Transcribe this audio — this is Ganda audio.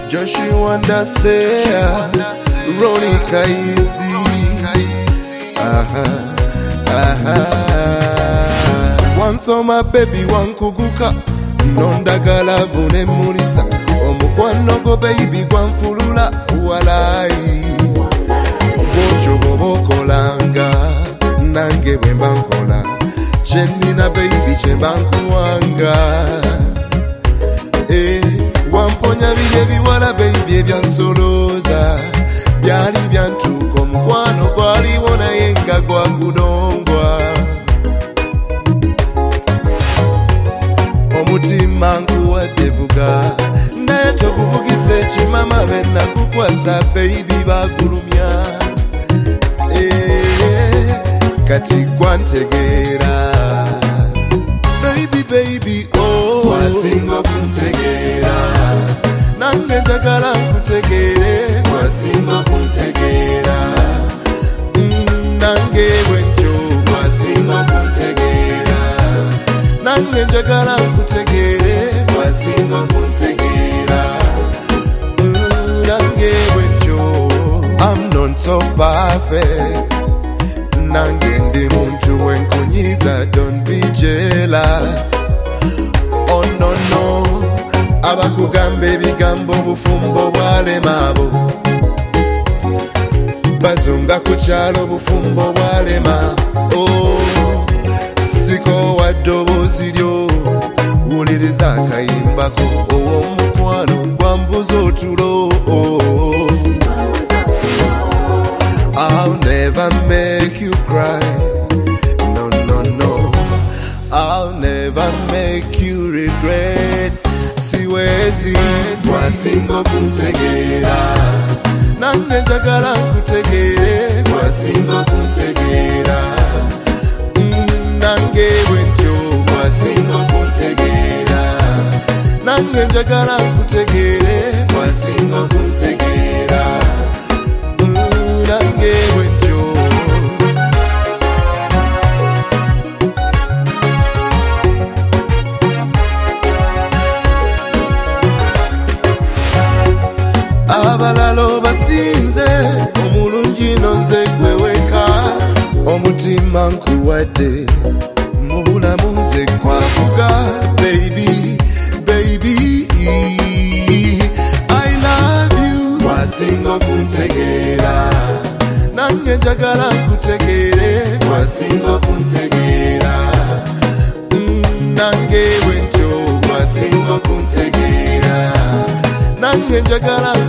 Joshi Wanda Seya, Ronnie Kaizi. Once on my baby one kuguka, nondagala vune mulisa. Omukwano go baby gwan fulula walai. Obocho bobokolanga, nange wembankola. Chenina baby chembankuwanga. Wamponya bile biwala baby ebyansoloza. Byali byantuko mukwano gwali wona yenga gwa kudongwa. Omutima nkuwadevuga naye tokuvugisa ekimama benna kukwasa baby bagulumya. Kati gwantegeera baby oh wasinga kuntegeera nange njagala nkutegeere wasinga kuntegeera nange bwenjo wasinga kuntegeera nange njagala nkutegeere wasinga kuntegeera nange bwenjo. I'm not so perfect nange ndi muntu wenkunyiza, don't be jealous. Oh no no, abakugamba ebigambo bufumbo bwalema abo, bazunga ku kyalo bufumbo bwalema. Oh, siko waddobozi lyo wuliriza akayimbako ow'omukwano gwambuza otulo. I'll never make you cry, no no no, I'll never make you regret. Siwezi wasinga kuntegeera nange njagala nkutegeere wasinga kuntegeera nange bwenjo wasinga kuntegeera nange njagala nkutegeere wasinga kuntegeera nange bwenjo. Abalalo basinze omulungi nonze gweweka, omutima nkuwadde mu bulamu nze kwavuga baby baby I love you. Wasinga kuntegeera nange njagala nkutegeere wasinga kuntegeera nange bwenjo wasinga kuntegeera nange njagala